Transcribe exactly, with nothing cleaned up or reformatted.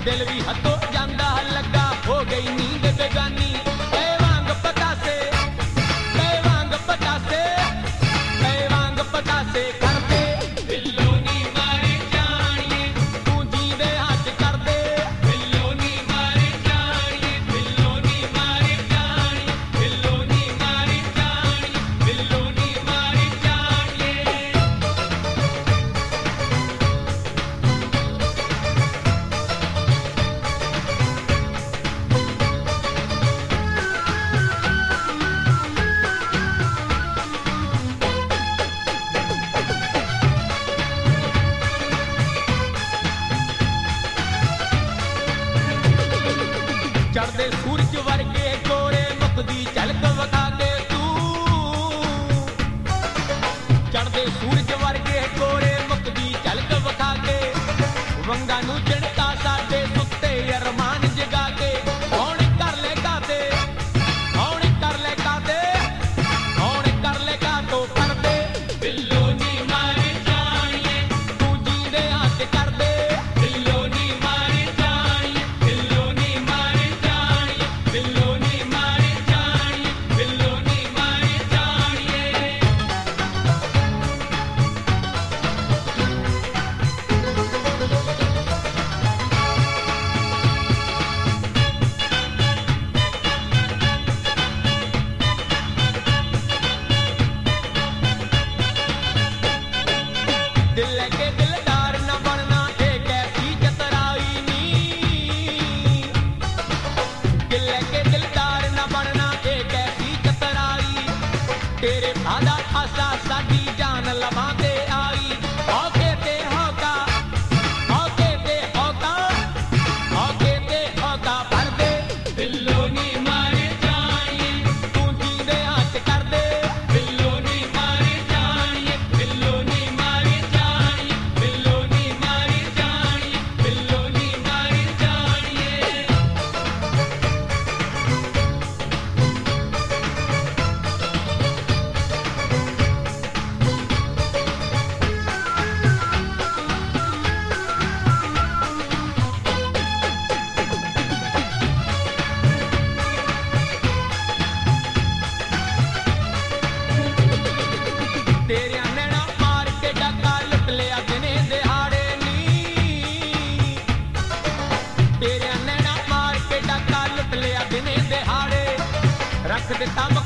ਦਿਲ ਵੀ ਹੱਥੋਂ ਜਾਂਦਾ ਲੱਗਾ ਹੋ ਗਈ ਨੀਂਦ ਬੇਗਾਨੀ ਐ ਵਾਂਗ ਪਤਾਸੇ ਐ ਵਾਂਗ ਪਤਾਸੇ ਐ ਵਾਂਗ ਪਤਾਸੇ ਕਰਦੇ ਬਿੱਲੋ ਨੀ ਮਾਰੇ ਜਾਣੀਏ ਤੂੰ ਜੀਂਦੇ ਹੱਥ ਕਰਦੇ ਬਿੱਲੋ ਨੀ ਮਾਰੇ ਜਾਣੀਏ ਬਿੱਲੋ ਨੀ ਮਾਰੇ ਜਾਣੀਏ ਬਿੱਲੋ ਨੀ ਮਾਰੇ ਜਾਣੀਏ ਬਿੱਲੋ ਨੀ ਮਾਰੇ ਜਾਣੀਏ ਚੜ੍ਹਦੇ ਸੂਰਜ ਵਰਗੇ ਗੋਰੇ ਮੁਖ ਦੀ ਝਲਕ ਵਿਖਾ ਕੇ ਤੂੰ ਚੜ੍ਹਦੇ ਸੂਰਜ ਵਰਗੇ ਗੋਰੇ ਮੁਖ ਦੀ ਝਲਕ ਵਿਖਾ ਕੇ ਵੰਗਾਂ ਨੂੰ ਚਿਣਤਾ ਸਾਡੇ ਸੁੱਤੇ ਅਰਮਾਨ ਜਗਾ ਕੇ ਕੌਣ ਕਰ ਲੈ ਕਾਤੇ ਕੌਣ ਕਰ ਲੈ ਕਾਤੇ ਕੌਣ ਕਰ ਲੈ ਕਾਤੋਂ ਕਰਦੇ ਬਿੱਲੋ ਨੀ ਮਾਰੇ ਜਾਣੀਏ ਤੂੰ ਜੀਂਦੇ ਹੱਥ ਕਰਦੇ ਬਿੱਲੋ ਨੀ ਮਾਰੇ ਜਾਣੀਏ ਬਿੱਲੋ ਨੀ ਮਾਰੇ ਜਾਣੀਏ ਬਿੱਲੋ ਨੀ ਮਾਰੇ ਜਾਣੀਏ ਬਿੱਲੋ ਨੀ ਮਾਰੇ ਜਾਣੀਏ ਦਿਲ ਲੈ ਕੇ ਦਿਲਦਾਰ ਨਾ ਬਣਨਾ ਇਹ ਕੈਸੀ ਚਤਰਾਈ ਨੀ ਦਿਲ ਲੈ ਕੇ ਦਿਲਦਾਰ ਨਾ ਬਣਨਾ ਇਹ ਕੈਸੀ ਚਤਰਾਈ ਤੇਰੇ ਭਾਦਾ ਆਸਾ ਸਾਡੀ ਜਾਨ ਲਵਾਂਦੇ ਆਈ ਔਕੇ ਤੇ ਹੌਕਾ ਔਕੇ ਤੇ ਹੌਕਾ ਔਕੇ ਤੇ ਹੌਕਾ ਭਰਦੇ ਬਿੱਲੋ ਨੀ ਮਾਰੇ ਜਾਣੀਏ ਤੂੰ ਜੀਂਦੇ ਹੱਥ ਕਰਦੇ ਬਿੱਲੋ ਨੀ ਮਾਰੇ ਜਾਣੀਏ ਬਿੱਲੋ ਨੀ ਮਾਰੇ ਜਾਣੀਏ ਬਿੱਲੋ ਨੀ ਮਾਰੇ ਜਾਣੀਏ ਬਿੱਲੋ ਨੀ ਮਾਰੇ ਜਾਣੀਏ ਤੇਰਿਆਂ ਨੈਣਾ ਮਾਰ ਕੇ ਡਾਕਾ ਲੁੱਟ ਲਿਆ ਦਿਨੇ ਦਿਹਾੜੇ ਨੀ ਤੇਰਿਆਂ ਨੈਣਾ ਮਾਰ ਕੇ ਡਾਕਾ ਲੁੱਟ ਲਿਆ ਦਿਨੇ ਦਿਹਾੜੇ ਰੱਖ ਦਿੱਤਾ